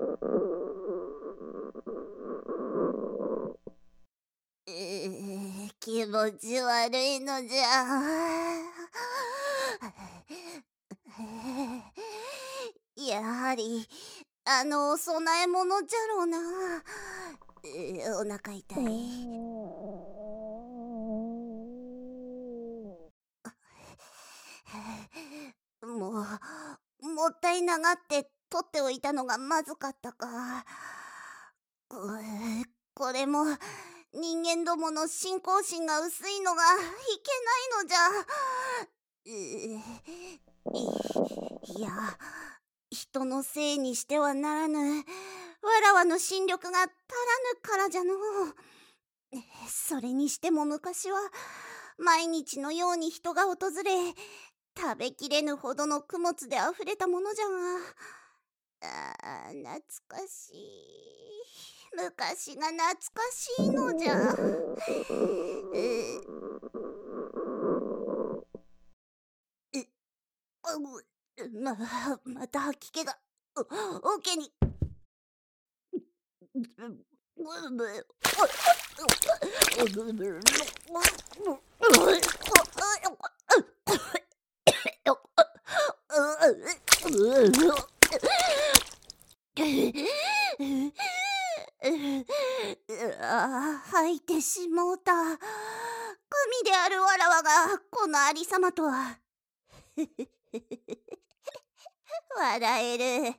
気持ち悪いのじゃ。やはりお供え物じゃろうな。お腹痛い。ももったいながって取っておいたのがまずかったか。これも人間どもの信仰心が薄いのがいけないのじゃ。いや、人のせいにしてはならぬ。わらわの心力が足らぬからじゃのう。それにしても昔は毎日のように人が訪れ、食べきれぬほどの供物であふれたものじゃが、懐かしい。昔が懐かしいのじゃ。また吐き気がおけに。吐いてしもうた。神であるわらわがこのありさまとは。笑える。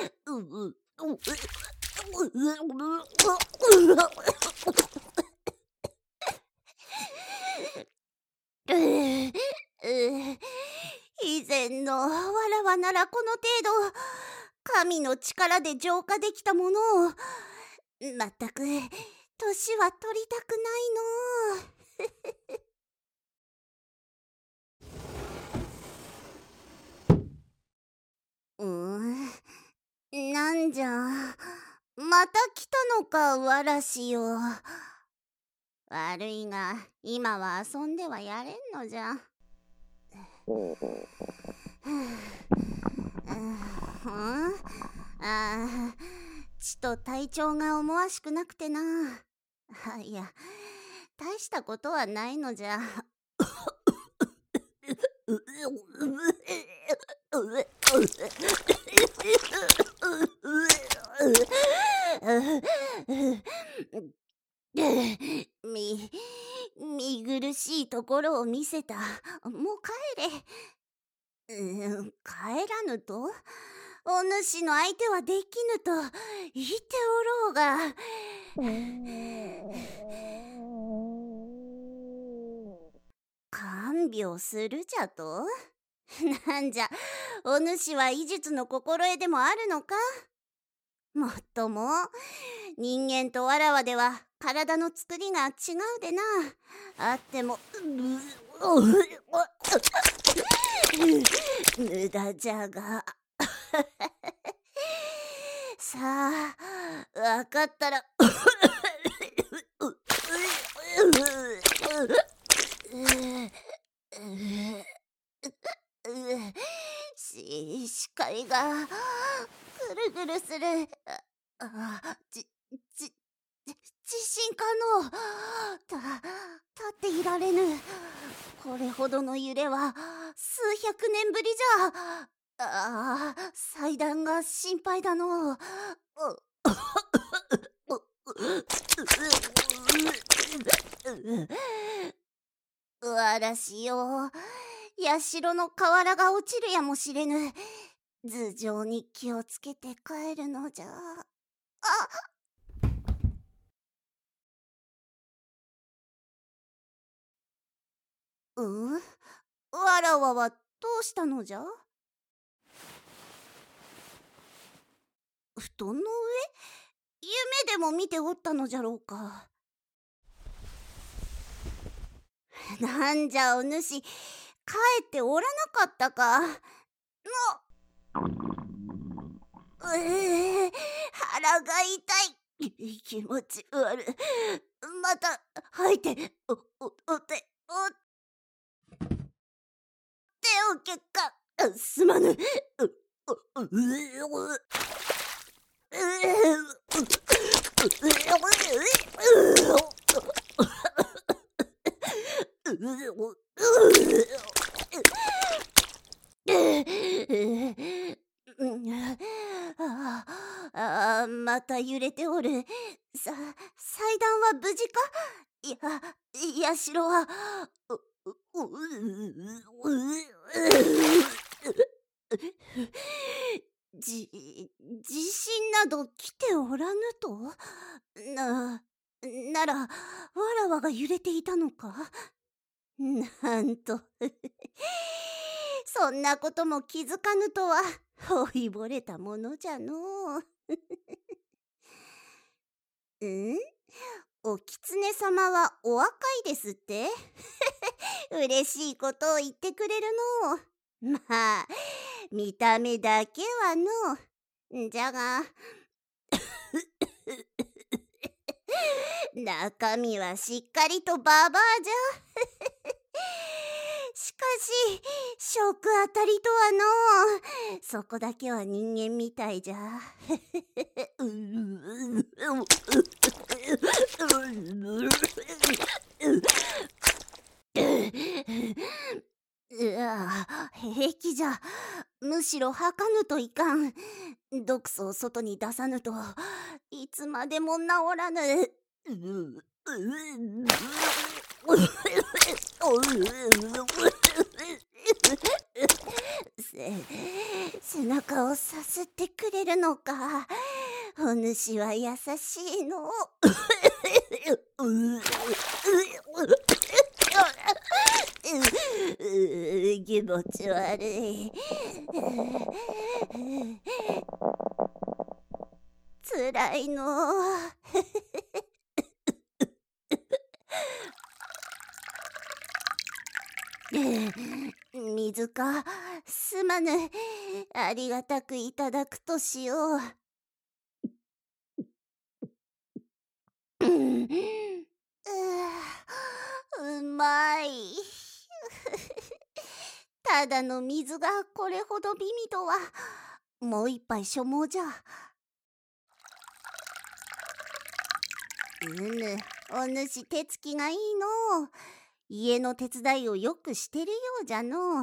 以前のわらわならこの程度神の力で浄化できたものを、まったく年は取りたくないの。なんじゃ、また来たのか、わらしよ。悪いが今は遊んではやれんのじゃ。ちと体調が思わしくなくてな。いや、大したことはないのじゃ。見苦しいところを見せた。もう帰れ。帰らぬとお主の相手はできぬと言っておろうが。看病するじゃと。なんじゃ、お主は医術の心得でもあるのか。もっとも人間とわらわでは体の作りが違うでな。あっても無駄じゃが。さあ、わかったら視界がぐるぐるする。地震かの。立っていられぬ。これほどの揺れは数百年ぶりじゃ。祭壇が心配だの。わらしよ、社の瓦が落ちるやもしれぬ。頭上に気をつけて帰るのじゃ。わらわはどうしたのじゃ。布団の上？夢でも見ておったのじゃろうか。なんじゃお主、帰っておらなかったか。腹が痛い。気持ち悪い。また吐いてお手を結果すまぬ。 また揺れておる。祭壇は無事か？社は、地震など来ておらぬと？なら、わらわが揺れていたのか？なんとそんなことも気づかぬとは、老いぼれたものじゃのう。お狐様はお若いですって？嬉しいことを言ってくれるのう。まあ、見た目だけはの。じゃが、中身はしっかりとババアじゃ。しかし、食当たりとはの。そこだけは人間みたいじゃ。平気じゃ。むしろ吐かぬといかん。毒素を外に出さぬといつまでも治らぬ。背中をさすってくれるのか。お主は優しいの。気持ち悪い。つらいの。水か。すまぬ。ありがたくいただくとしよう。うまい。ただの水がこれほど美味とは。もう一杯所望じゃ。お主手つきがいいのう。家の手伝いをよくしてるようじゃのう。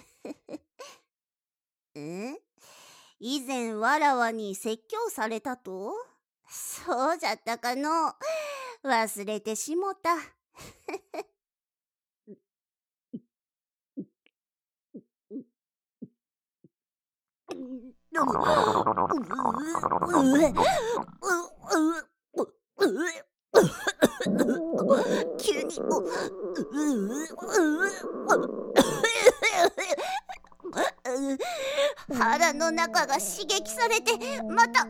以前わらわに説教されたと？そうじゃったかの。忘れてしもた。急に腹の中が刺激されてまた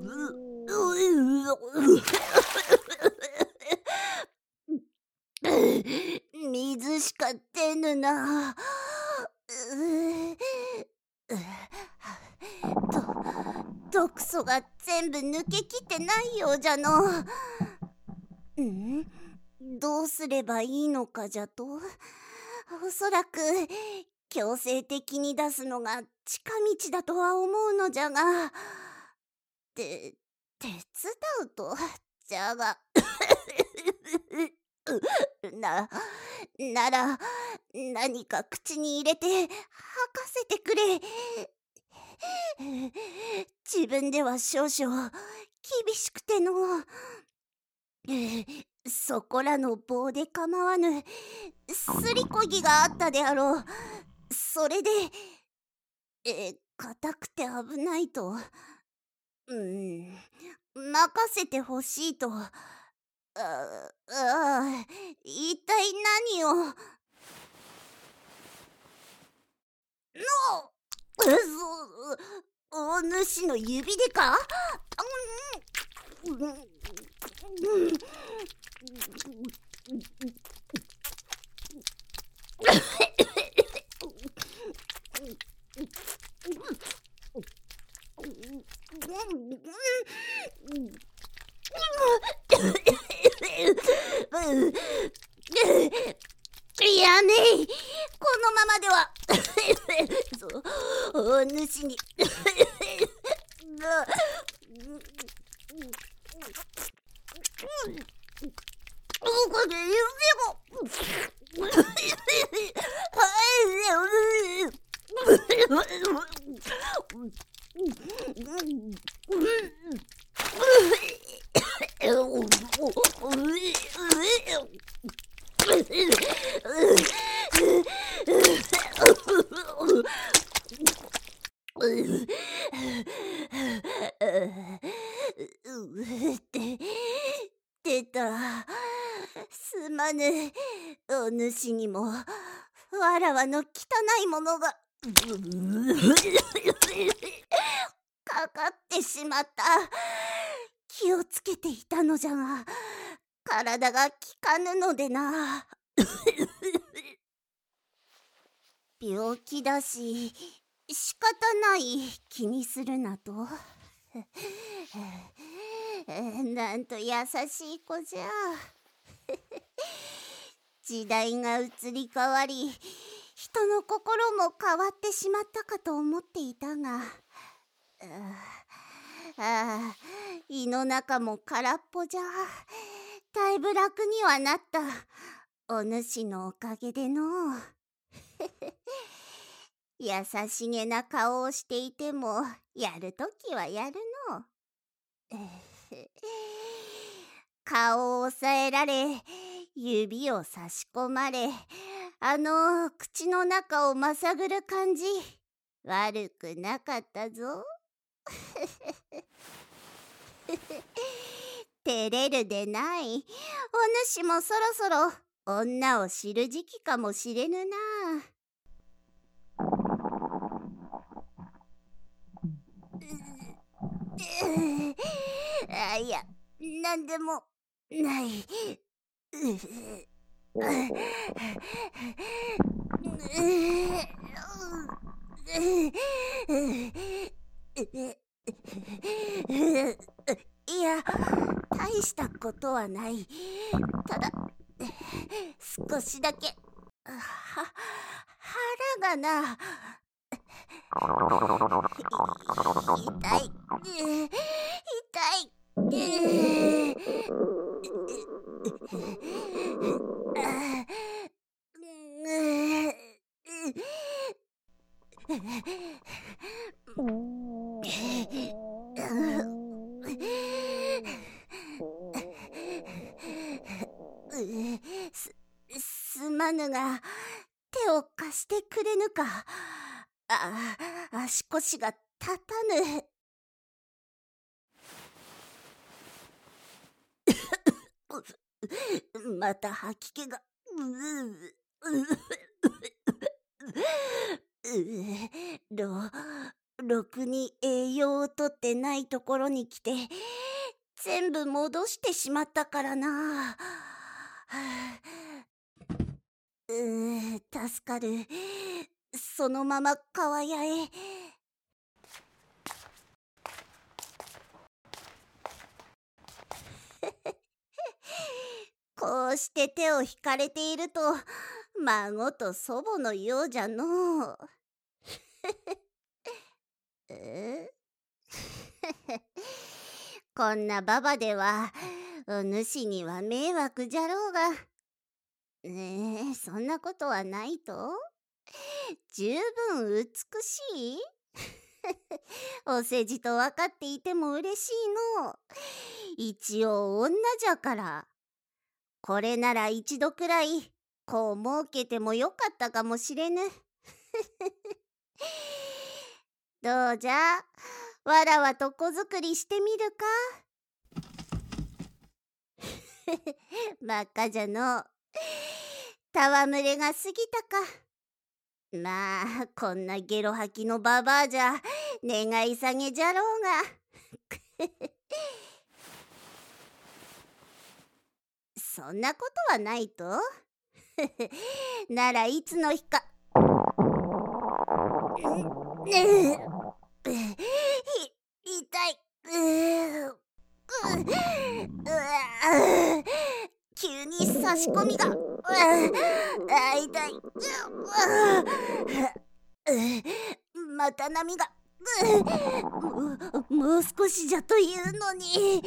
水しか出ぬな。毒素が全部抜けきってないようじゃの。どうすればいいのかじゃと？おそらく強制的に出すのが近道だとは思うのじゃが、手伝うとじゃがなら何か口に入れて吐かせてくれ。自分では少々厳しくての。そこらの棒で構わぬすりこぎがあったであろう。それで硬くて危ないと任せてほしいと。一体何をお主の指でか？やめい、このままではお主に出た。すまぬ。お主にもわらわの汚いものがかかってしまった。気をつけていたのじゃが体が効かぬのでな。病気だし仕方ない。気にするなと。なんと優しい子じゃ。時代が移り変わり人の心も変わってしまったかと思っていたが、胃の中も空っぽじゃ。だいぶ楽にはなった。お主のおかげでの優しげな顔をしていてもやるときはやるの。顔を押さえられ指を差し込まれ口の中をまさぐる感じ悪くなかったぞ。照れるでない。お主もそろそろ女を知る時期かもしれぬな。いや、なんでもない。いや、大したことはない。ただ少しだけ腹がな。痛い。すまぬが手を貸してくれぬか。足腰が立たぬ。また吐き気が。ろくに栄養をとってないところに来て全部戻してしまったからな。助かる。そのまま川屋へ。こうして手を引かれていると孫と祖母のようじゃのう。こんなババではお主には迷惑じゃろうが。そんなことはないと。十分美しい。お世辞と分かっていても嬉しいの。一応女じゃから。これなら一度くらいこう設けてもよかったかもしれぬ。どうじゃ、わらわと子作りしてみるか。真っ赤じゃの。戯れが過ぎたか。まあこんなゲロ吐きのババアじゃ願い下げじゃろうが。そんなことはないと。ならいつの日か。痛い。急に差し込みが。痛い。また波が。もう少しじゃというのに。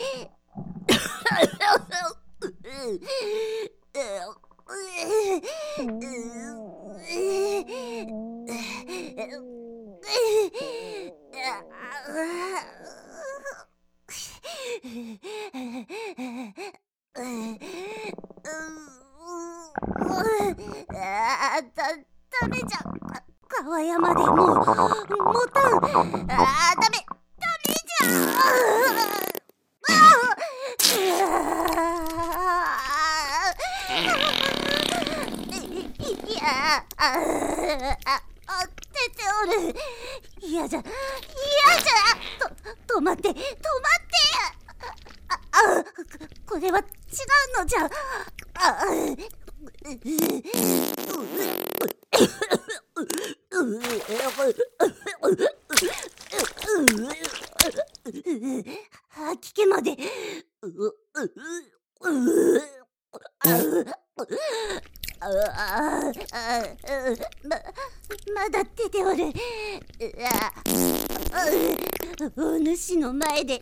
ダメじゃ。川山でもうもたん。ダメじゃ。いや、出ておる。嫌じゃ。止まって。これは違うのじゃ。吐き気まで。まだ出ておる。お主の前で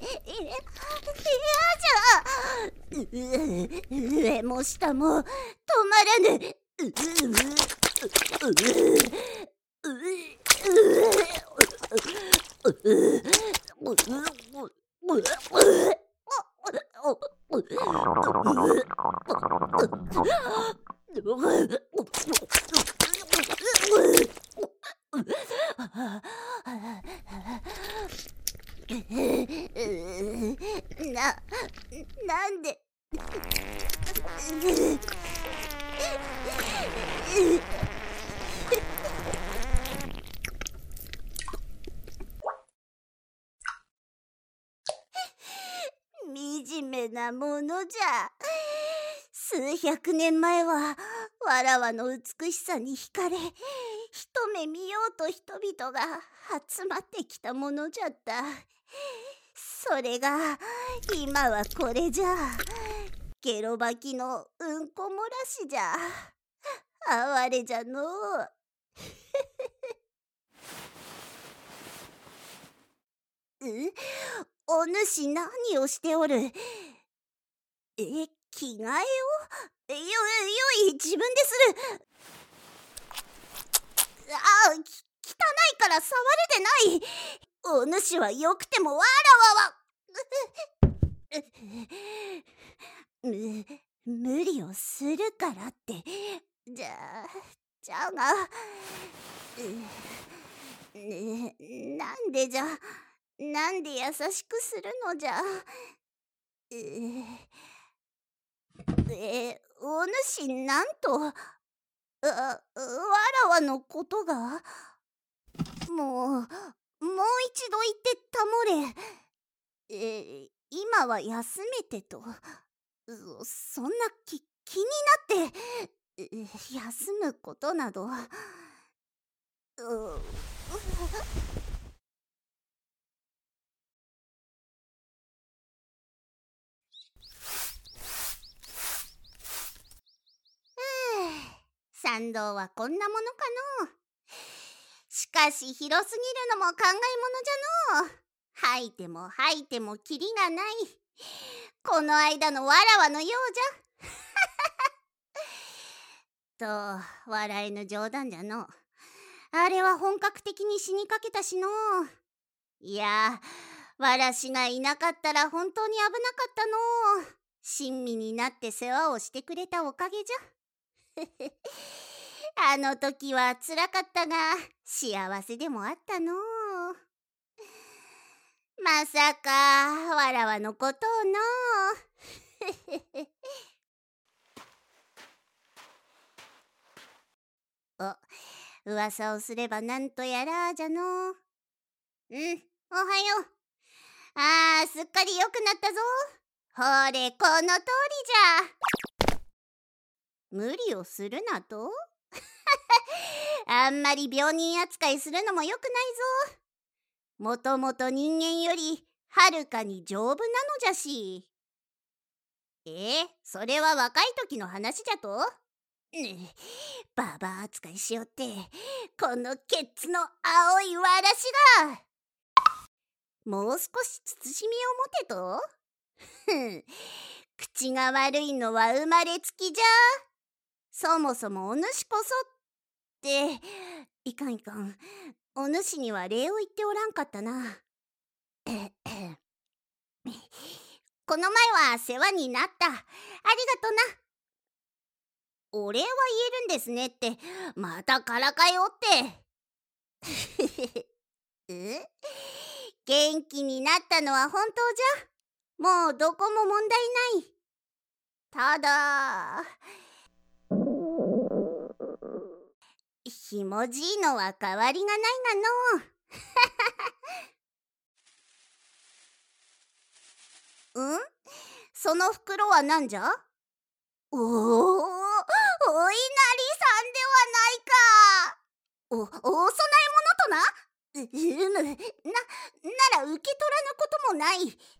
嫌じゃ。上も下も止まらぬ。なんで惨めなものじゃ。数百年前はわらわの美しさに惹かれ、一目見ようと人々が集まってきたものじゃった。それが今はこれじゃ。ゲロバキのうんこ漏らしじゃ。哀れじゃのう。お主何をしておる？着替えを？よい、自分でする。汚いから触れでない。お主はよくてもわらわは無理をするからって。じゃがなんで優しくするのじゃ。お主なんとわらわのことが。もう一度言ってたもれ。今は休めてと。そんな気になって休むことなど。参道はこんなものかのう。しかし広すぎるのも考えものじゃのう。吐いてもキリがない。この間のわらわのようじゃ。笑えぬ冗談じゃのう。あれは本格的に死にかけたしのう。いや、わらしがいなかったら本当に危なかったのう。親身になって世話をしてくれたおかげじゃ。あの時はつらかったが幸せでもあったのう。まさかわらわのことをのう。噂をすればなんとやらじゃのう。おはよう。すっかり良くなったぞ。ほれこの通りじゃ。無理をするなとあんまり病人扱いするのもよくないぞ。もともと人間よりはるかに丈夫なのじゃし。それは若い時の話じゃと？ババア扱いしよって、このケツの青いわらしが。もう少し慎みを持てと。口が悪いのは生まれつきじゃ。そもそもお主こそっていかんいかん。お主には礼を言っておらんかったな。この前は世話になった。ありがとな。お礼は言えるんですねって、またからかいおって。元気になったのは本当じゃ。もうどこも問題ない。ただ、ひもじいのは変わりがないがのう。その袋はなんじゃ？おいなりさんではないか。お供え物とな。なら受け取らぬこともない。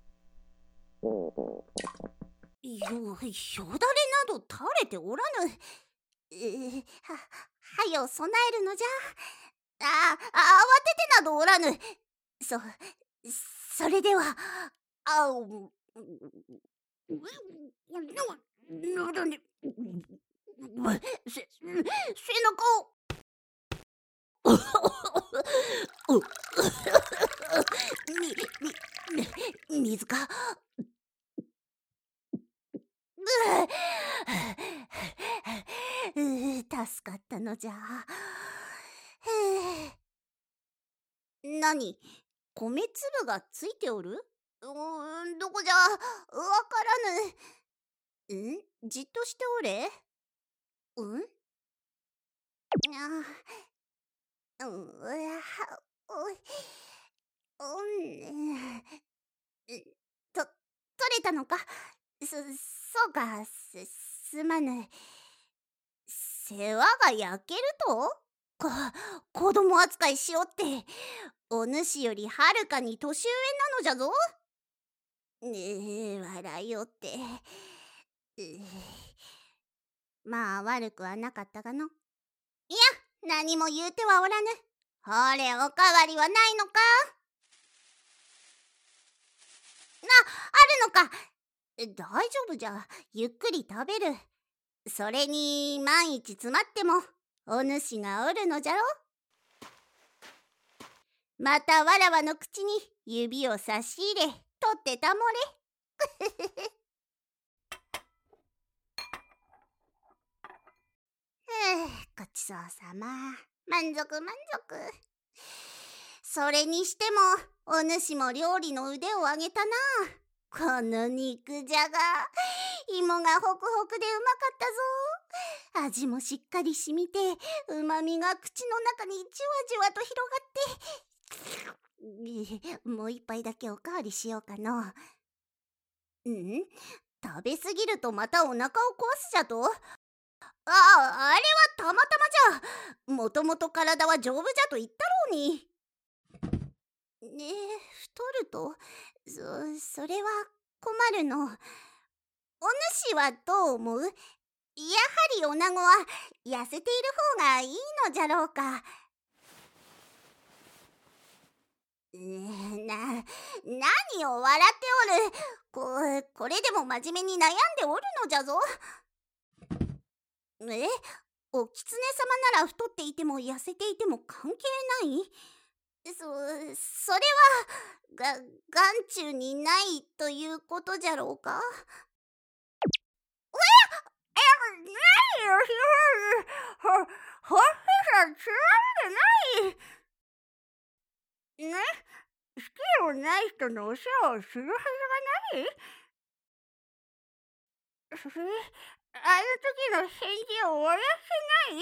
よだれなど垂れておらぬ。はよ備えるのじゃ。慌ててなどおらぬ。それでは、背中を水か。助かったのじゃ。何、米粒がついておる？どこじゃ、わからぬ。じっとしておれ。う取れたのか。そうか。すまぬ。世話が焼けると？子供扱いしおって、お主よりはるかに年上なのじゃぞ。笑いおって。まあ悪くはなかったがの。いや、何も言うてはおらぬ。ほれ、おかわりはないのか？あるのか。大丈夫じゃ。ゆっくり食べる。それに万一詰まってもお主がおるのじゃろ。またわらわの口に指を差し入れ、取ってたもれ。ごちそうさま。満足満足。それにしてもお主も料理の腕を上げたな。この肉じゃが、芋がホクホクでうまかったぞ。味もしっかりしみて、うまみが口の中にじわじわと広がって。もう一杯だけおかわりしようかの。食べすぎるとまたお腹を壊すじゃと？あれはたまたまじゃ。もともと体は丈夫じゃと言ったろうに。太ると、それは困るの。お主はどう思う？やはり女子は痩せている方がいいのじゃろうか。何を笑っておる。これでも真面目に悩んでおるのじゃぞ。お狐様なら太っていても痩せていても関係ない？それは眼中にないということじゃろうか。何よ、ほっぺがつられない。好きでもない人のお世話をするはずがない。それ、あの時の返事を思い出せない。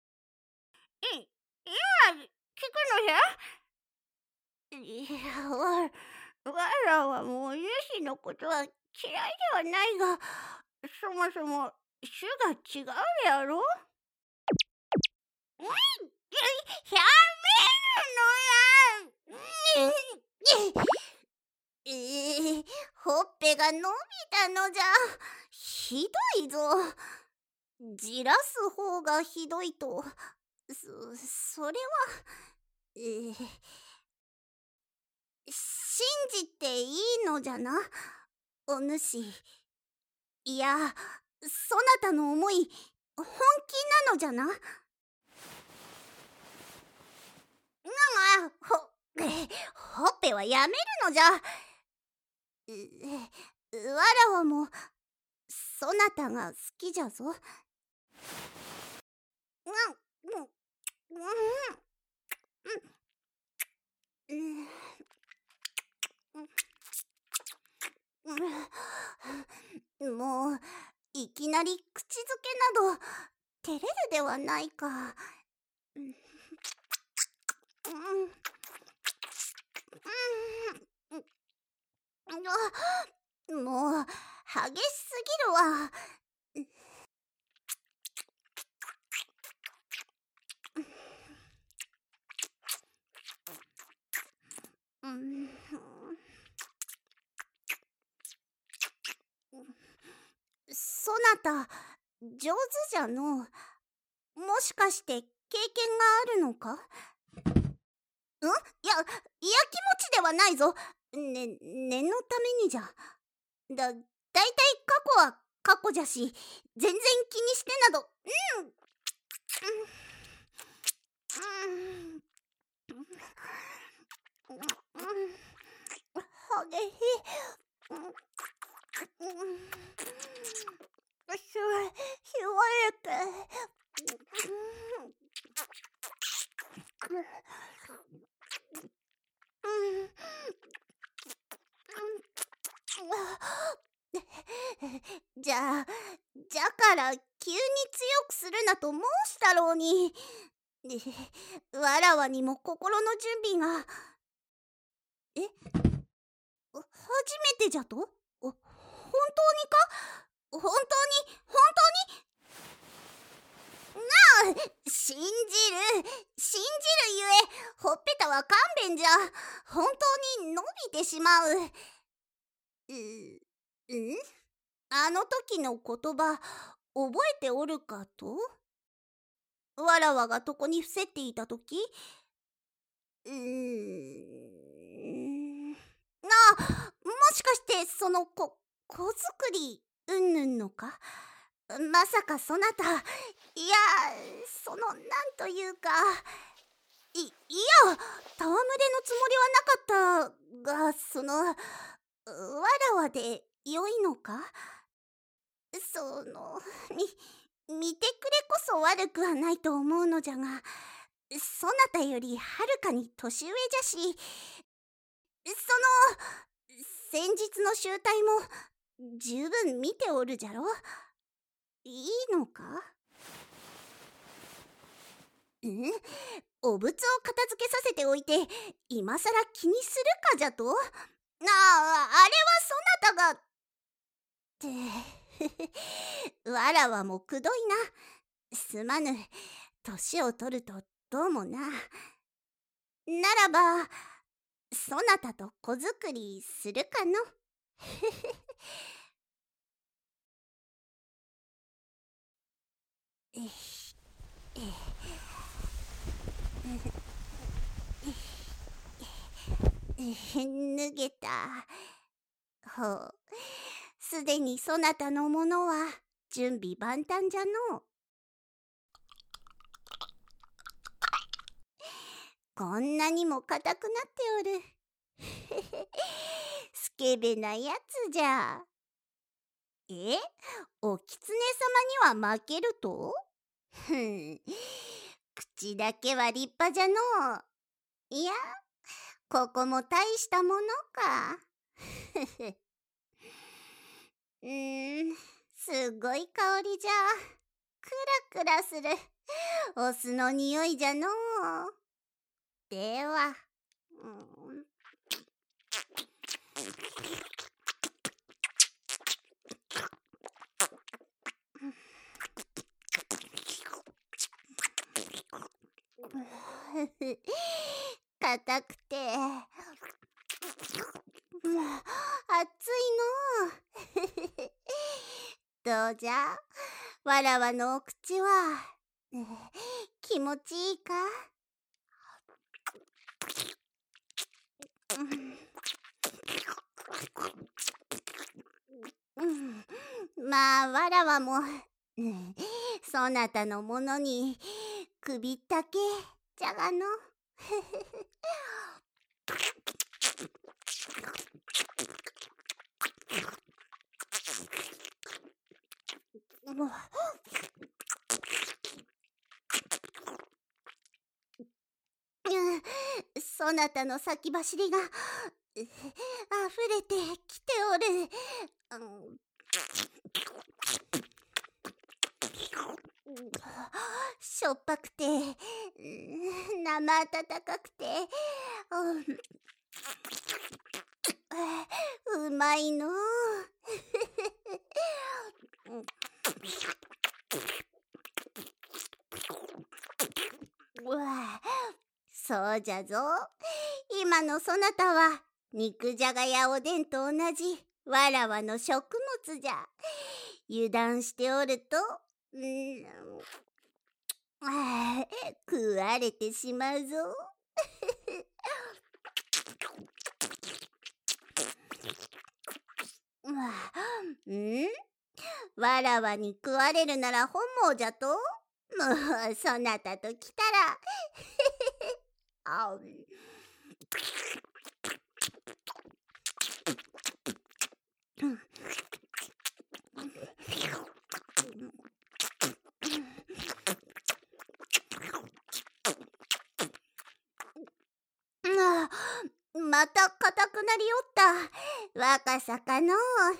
今、聞くのじゃ。いや、わらはもうユシのことは嫌いではないが、そもそも種が違うやろ。やめるのや。ほっぺが伸びたのじゃ。ひどいぞ。じらす方がひどいと。それは、信じていいのじゃな、お主。いや、そなたの思い、本気なのじゃな。 ほっぺはやめるのじゃ。わらわもそなたが好きじゃぞ。もういきなり口づけなど照れるではないか。もう激しすぎるわ。そなた上手じゃのう。もしかして経験があるのか？いやきもちではないぞ。念のためにじゃ。だいたい過去は過去じゃし、全然気にしてなど。はげひ。ひわえて。じゃから急に強くするなと申したろうに。わらわにも心の準備が。初めてじゃと？本当にか？本当に信じるゆえ、ほっぺたは勘弁じゃ。本当に伸びてしまう。あの時の言葉覚えておるかと？わらわが床に伏せっていた時。もしかしてその子作りうんぬんのか？まさかそなた、いや、なんというか、いや、戯れのつもりはなかったが、わらわでよいのか？見てくれこそ悪くはないと思うのじゃが、そなたよりはるかに年上じゃし、先日の集大も十分見ておるじゃろ。いいのか？お物を片付けさせておいて今さら気にするかじゃと？あれはそなたがってわらわもくどいな。すまぬ。年を取るとどうもな。ならばそなたと子作りするかの。脱げた。ほう、すでにそなたのものは準備万端じゃのう。こんなにも硬くなっておる。スケベなやつじゃ。おきつねさまには負けると？口だけは立派じゃのう。いや、ここも大したものか。すごい香りじゃ。クラクラするお酢の匂いじゃのう。では、硬くて熱いのう。どうじゃ、わらわのお口は気持ちいいか？まあわらわもそなたのものに首ったけじゃがの。 そなたの先走りが溢れてきておる。しょっぱくて生温かくてうまいのう。そうじゃぞ。今のそなたは肉じゃがやおでんと同じわらわの食物じゃ。油断しておると食われてしまうぞ。わらわに食われるなら本望じゃと。もうそなたと来たらまた硬くなりおった。若さかのう。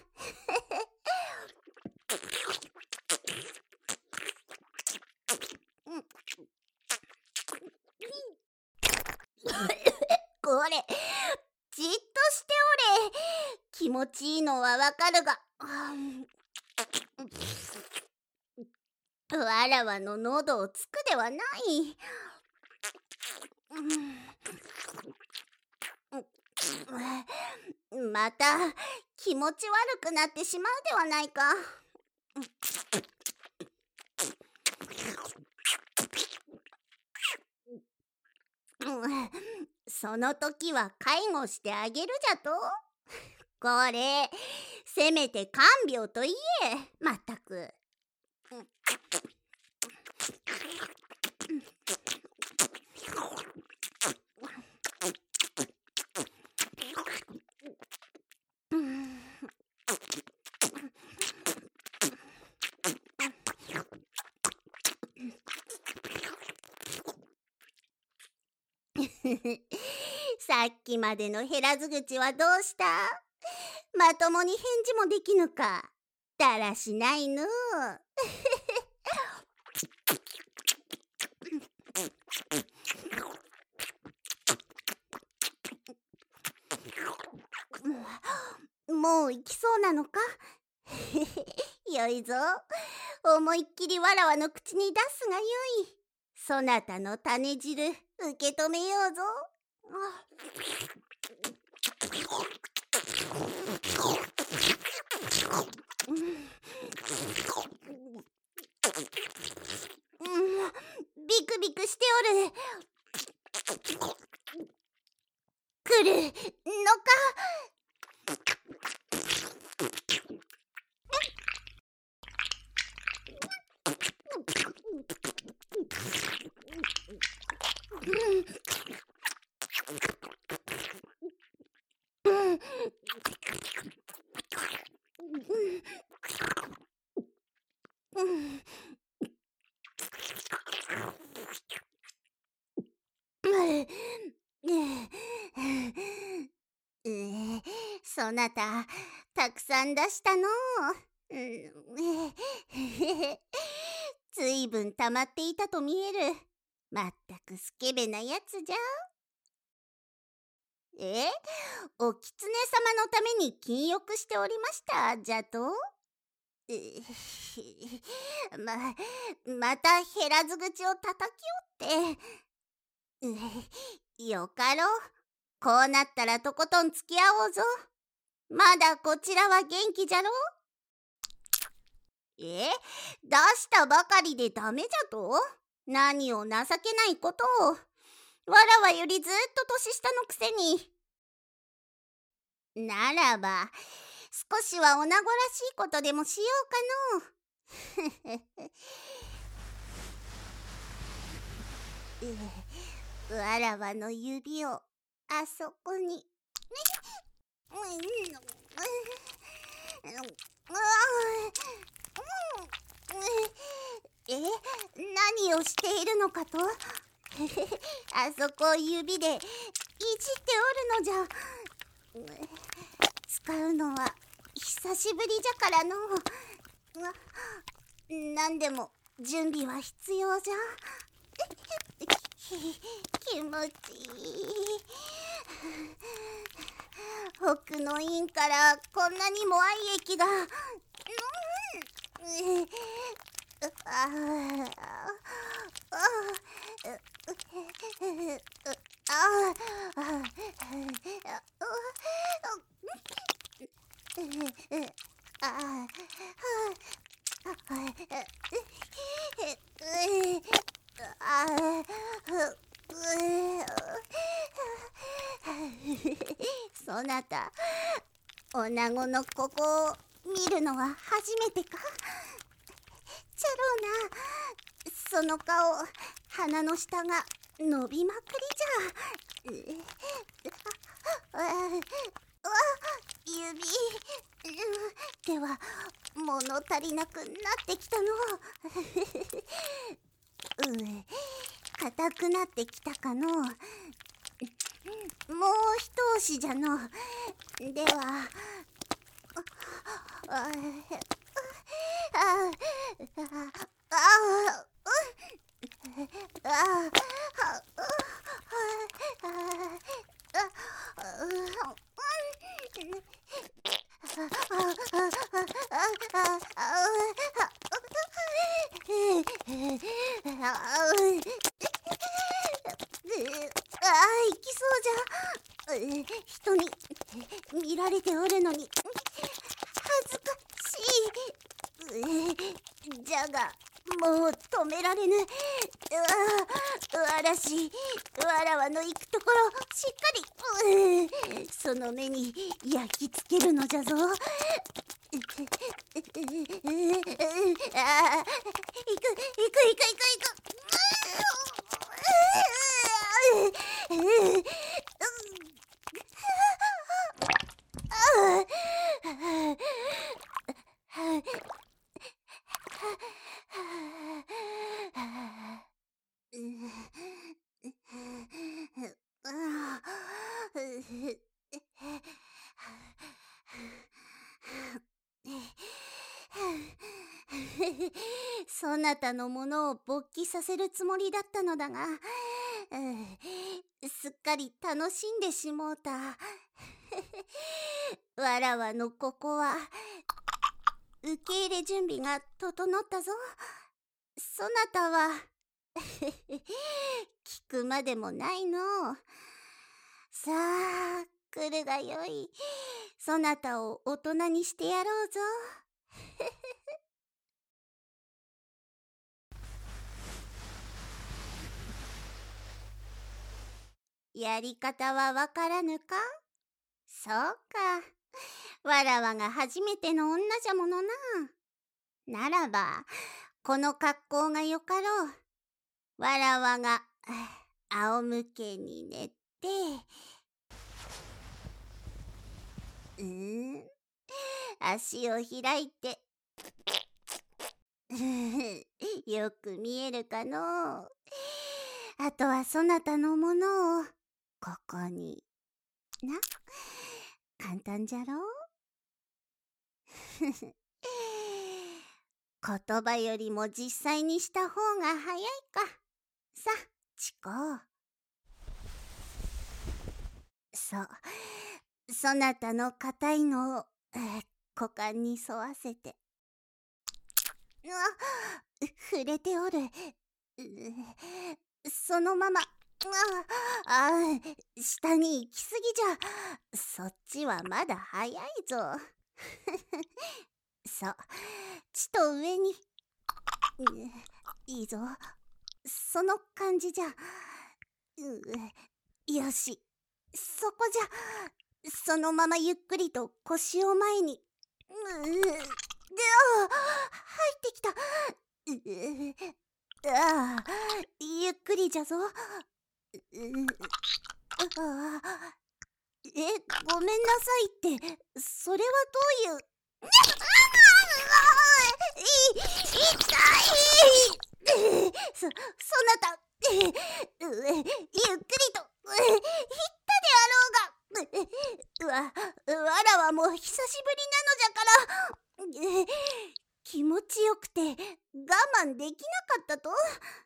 これじっとしておれ。気持ちいいのはわかるが、わらわの喉をつくではない。また気持ち悪くなってしまうではないか。その時は介護してあげるじゃと。これせめて看病と言え。まったく。さっきまでの減らず口はどうした？まともに返事もできぬか。だらしないのう。もう行きそうなのか？よいぞ。思いっきりわらわの口に出すがよい。そなたの種汁受け止めようぞ。ビクビクしておる。来るのか？そなたたくさん出したのう。ずいぶんたまっていたと見える。まったくスケベなやつじゃ。お狐様のために禁欲しておりましたじゃと？また減らず口を叩きおって。よかろう。こうなったらとことん付き合おうぞ。まだこちらは元気じゃろ？出したばかりでダメじゃと？何を情けないことを。わらわよりずっと年下のくせに。ならば少しはおなごらしいことでもしようかのう。 わらわの指をあそこに。え、何をしているのかと？あそこを指でいじっておるのじゃ。使うのは久しぶりじゃからの。なんでも準備は必要じゃ。気持ちいい。奥の院からこんなにも愛液が。あそなた、女子のここを見るのは初めてか？ちゃろうな。その顔、鼻の下が伸びまくりじゃ。指では物足りなくなってきたの。硬くなってきたかの。もう一押しじゃの。では行きそうじゃ。人に見られておるのに恥ずかしい。じゃがもう止められぬ。わらし、わらわの行くところしっかりその目に焼き付けるのじゃぞ。行くそなたのものを勃起させるつもりだったのだが、すっかり楽しんでしもうた。わらわのここは受け入れ準備が整ったぞ。そなたは聞くまでもないの。さあ来るがよい。そなたを大人にしてやろうぞ。やり方はわからぬか？そうか。わらわが初めての女じゃものな。ならばこの格好がよかろう。わらわが仰向けに寝て、足を開いてよく見えるかのう。あとはそなたのものをここにな。簡単じゃろ言葉よりも実際にした方が早いか。さあちこう。そなたの硬いのを股間に沿わせて。触れておる。そのまま。下に行きすぎじゃ。そっちはまだ早いぞ。ちと上に。いいぞ。その感じじゃ。よし。そこじゃ。そのままゆっくりと腰を前に。入ってきた。ゆっくりじゃぞ。 あごめんなさいって、それはどういう。痛い。そなた、ゆっくりと言ったであろうが。わらはもう久しぶりなのじゃから、気持ちよくて我慢できなかったと。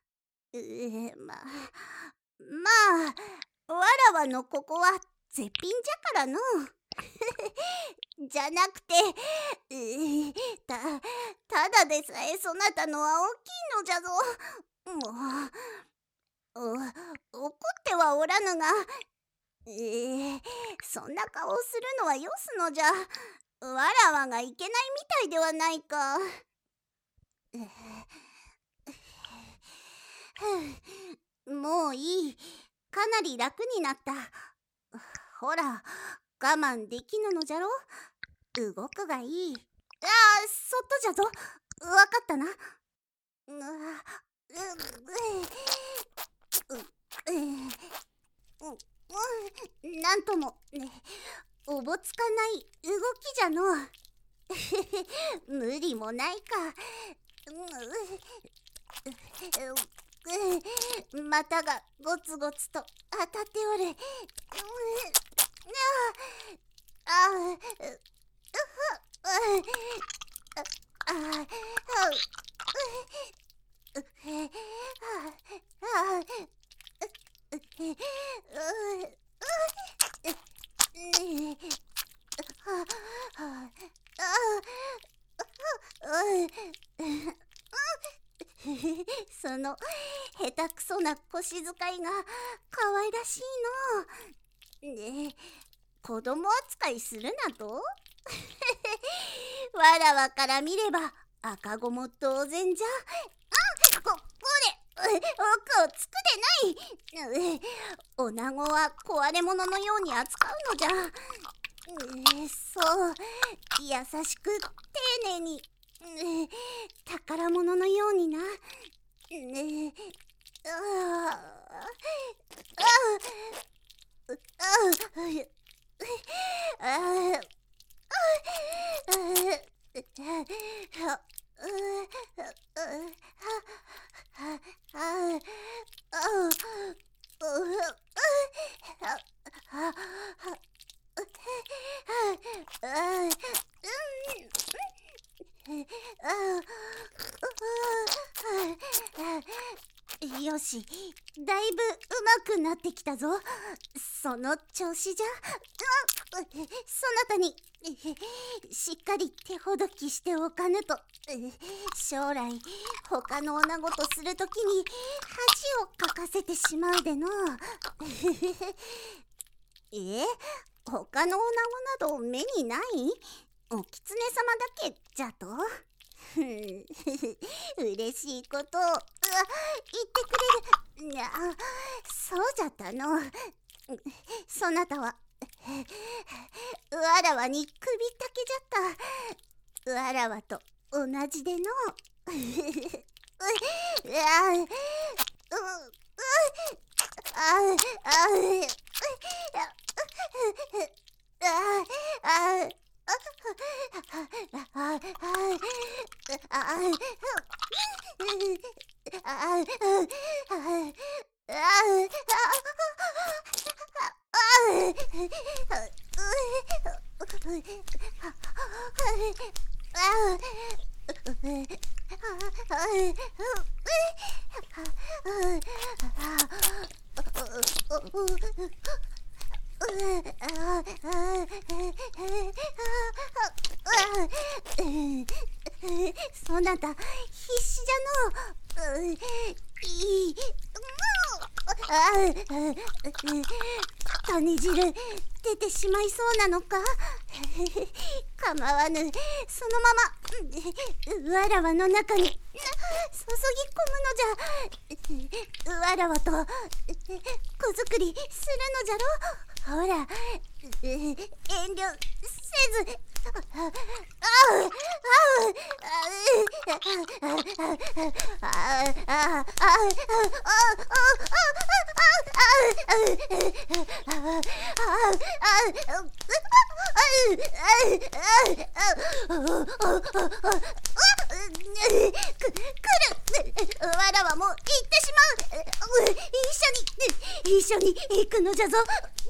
まあわらわのここは絶品じゃからの。じゃなくて、ただでさえそなたのは大きいのじゃぞ。もう怒ってはおらぬが、そんな顔をするのはよすのじゃ。わらわがいけないみたいではないか。もういい。かなり楽になった。ほら、我慢できぬのじゃろ。動くがいい。そっとじゃぞ。わかったな。なんとも、おぼつかない動きじゃの。無理もないか。股がゴツゴツと当たっておる。その下手くそな腰使いが可愛らしいの。ねえ、子供扱いするなと。わらわから見れば赤子も同然じゃ。これ奥をつくでない。女子は壊れ物のように扱うのじゃ。そう、優しく丁寧に、宝物のようにな。よし、だいぶうまくなってきたぞ。その調子じゃ。そなたにしっかり手ほどきしておかぬと、将来他の女子とするときに恥をかかせてしまうでの。他の女子など目にない？お狐様だけじゃと。嬉しいことを言ってくれる。そうじゃったの。そなたはわらわに首ったけじゃった。わらわと同じでの。そなた必死じゃの。種汁出てしまいそうなのか。構わぬ、そのままわらわの中に注ぎ込むのじゃ。わらわと子作りするのじゃろ。ほら、遠慮せず。 わらわも行ってしまう。一緒に行くのじゃぞ。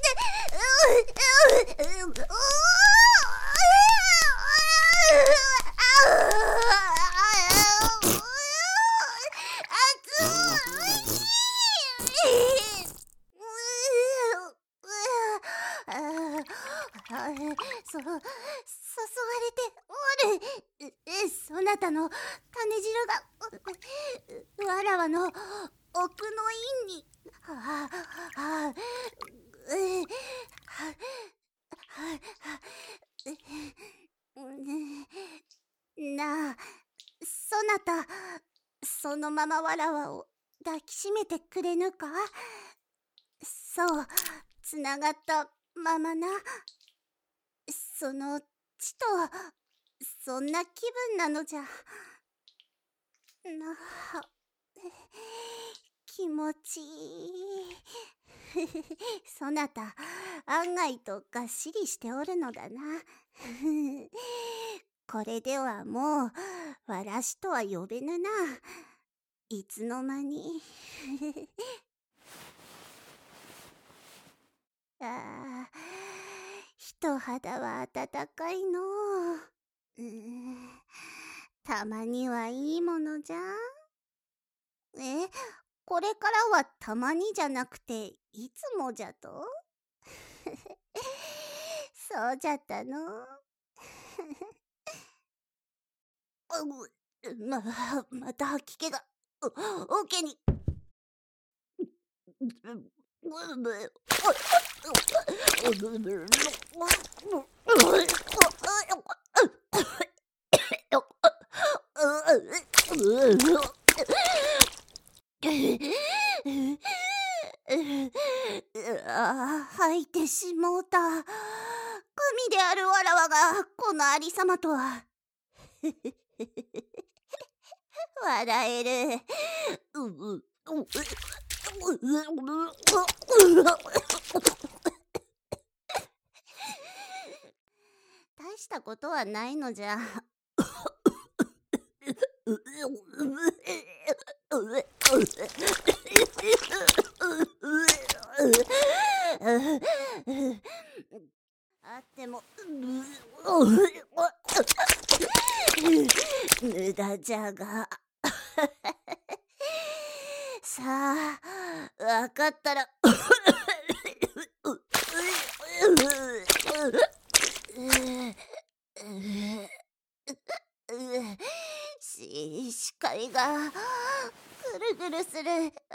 そそそわれておる。そなたの種汁がわらわの奥の院に。なあ、そなた、そのままわらわを抱きしめてくれぬか。そう、つながったままな。その血とそんな気分なのじゃな。気持ちいい。そなた案外とがっしりしておるのだな。これではもうわらしとは呼べぬな。いつの間に。ああ、人肌は温かいのう。たまにはいいものじゃ。これからはたまにじゃなくていつもじゃと。そうじゃったの。また吐き気がおけに。吐いてしもうた。神であるわらわがこのありさまとは。笑える。大したことはないのじゃ。あっても無駄じゃが。さあ、わかったら。視界がぐるぐるする。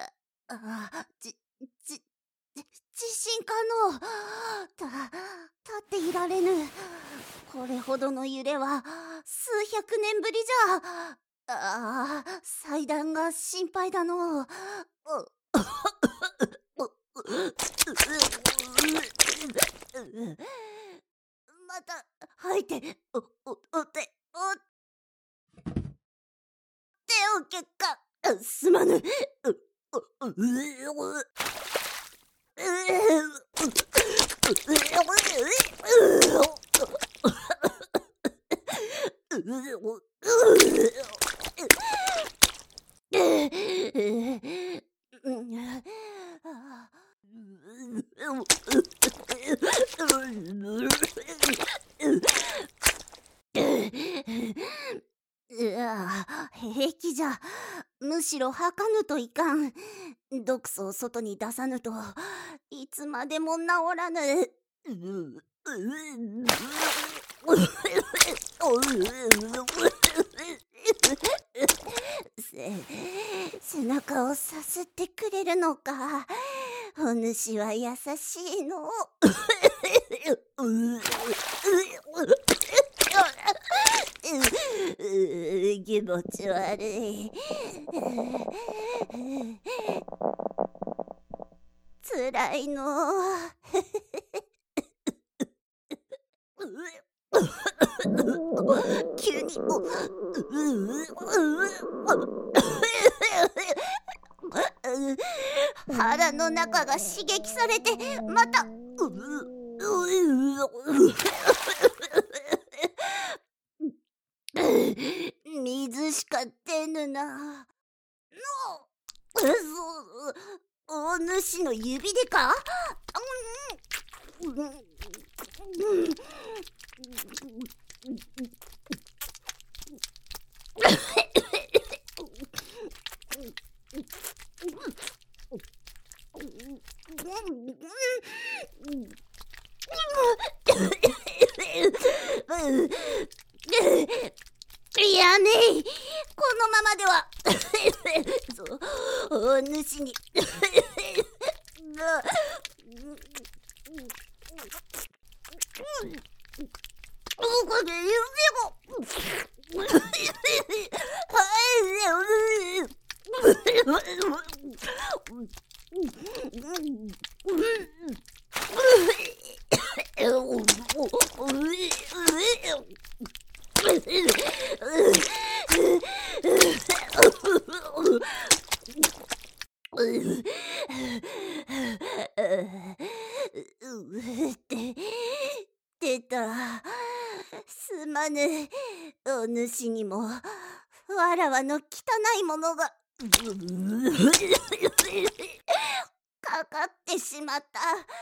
地震かの。立っていられぬ。これほどの揺れは数百年ぶりじゃ。祭壇が心配だの。また吐いて手を結果すまぬ。平気じゃ。むしろ吐かぬといかん。毒素を外に出さぬといつまでも治らぬ。背中をさすってくれるのか。お主は優しいの。気持ち悪い。つらいの。急に腹の中が刺激されてまた水しか出ぬな。お主の指でか？やめい、このままではお主に出た。すまぬ。お主にもわらわの汚いものがかかってしまった。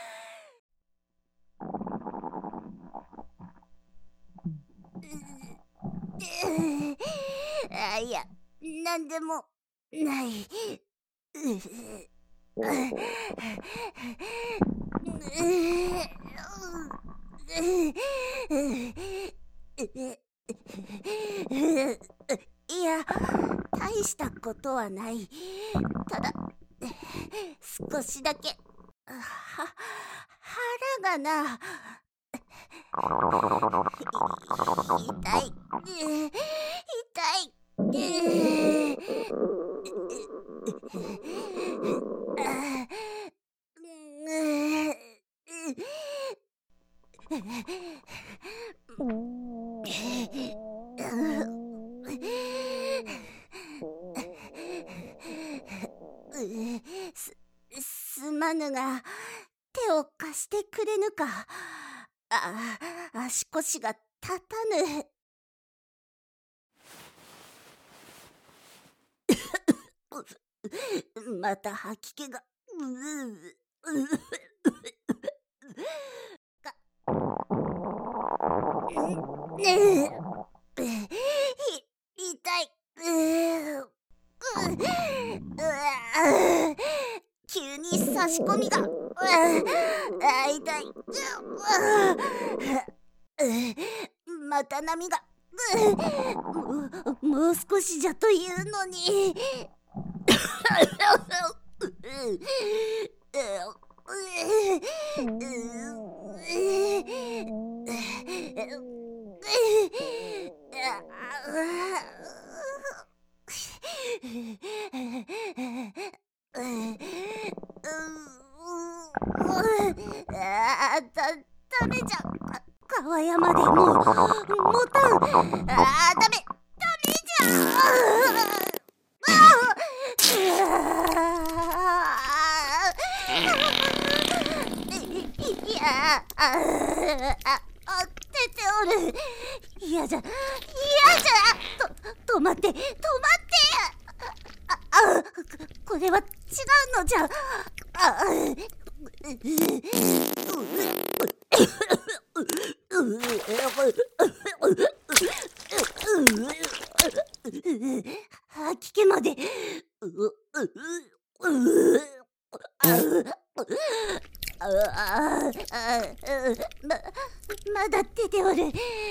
いや、なんでもない。いや、大したことはない。ただ少しだけ腹がな。痛い。すまぬが手を貸してくれぬか。足腰が立たぬ。また吐き気が。痛い。急に差し込みが。痛い。また波が。もう少しじゃというのに。ダメじゃ。川山でもたん。ダメじゃ。いや、出ておる。嫌じゃ。止まって。これは違うのじゃ。吐き気まで。まだ出ておる。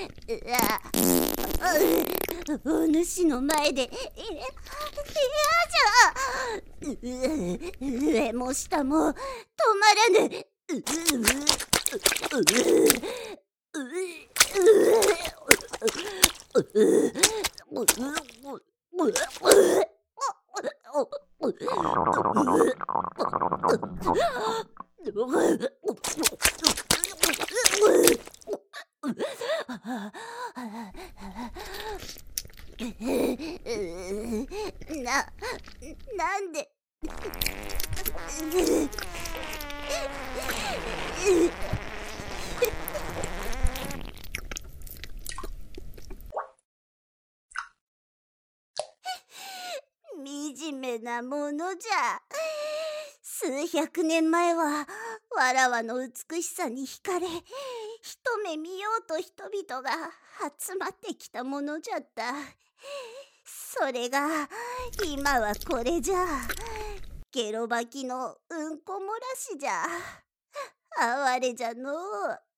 お主の前で嫌じゃ。上も下も止まらぬ。なんで惨めなものじゃ。数百年前はわらわの美しさに惹かれ、一目見ようと人々が集まってきたものじゃった。それが今はこれじゃ。ゲロ吐きのうんこ漏らしじゃ。哀れじゃのう。